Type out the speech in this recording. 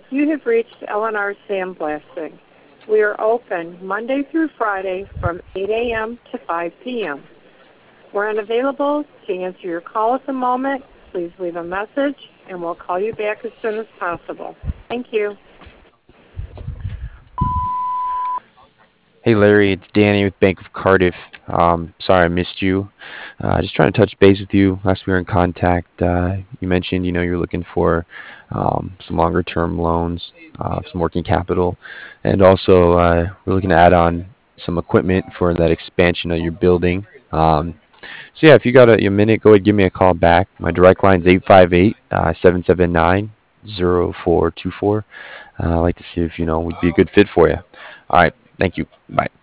You have reached L&R Sandblasting. We are open Monday through Friday from 8 a.m. to 5 p.m. We're unavailable to answer your call at the moment. Please leave a message, and we'll call you back as soon as possible. Thank you. Hey Larry, it's Danny with Bank of Cardiff. Sorry I missed you. Just trying to touch base with you. Last we were in contact, you mentioned you're looking for some longer term loans, some working capital, and also we're looking to add on some equipment for that expansion of your building. So yeah, if you got a minute, go ahead and give me a call back. My direct line is 858-779-0424. I'd like to see if we'd be a good fit for you. All right, thank you. Bye.